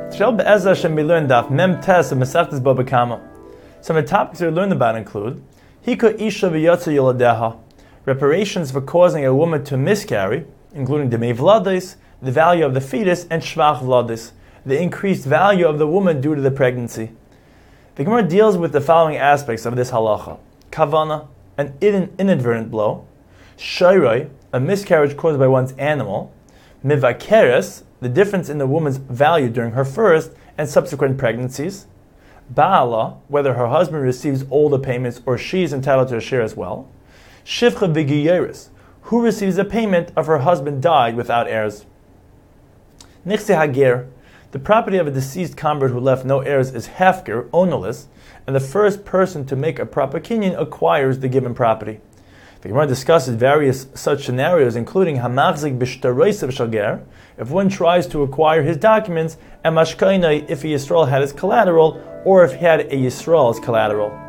Today, Be'ezras Hashem, we learn Daf Mem Tes of Masechtas Baba Kama. Some of the topics we learned about include Hika Isha v'yotza yoladeha, reparations for causing a woman to miscarry, including Demei Vladis, the value of the fetus, and Shvach Vladis, the increased value of the woman due to the pregnancy. The Gemara deals with the following aspects of this halacha: Kavana, an inadvertent blow; Shayroi, a miscarriage caused by one's animal; Mivakeres, the difference in the woman's value during her first and subsequent pregnancies; Ba'ala, whether her husband receives all the payments or she is entitled to a share as well; Shivcha v'giyeres, who receives a payment if her husband died without heirs. Nichse Hager, the property of a deceased convert who left no heirs is hefker, ownerless, and the first person to make a proper kinyan acquires the given property. The Gemara discusses various such scenarios, including hamachzik b'shtaroisav shager, if one tries to acquire his documents, and mashkainai if a Yisrael had his collateral, or if he had a Yisrael as collateral.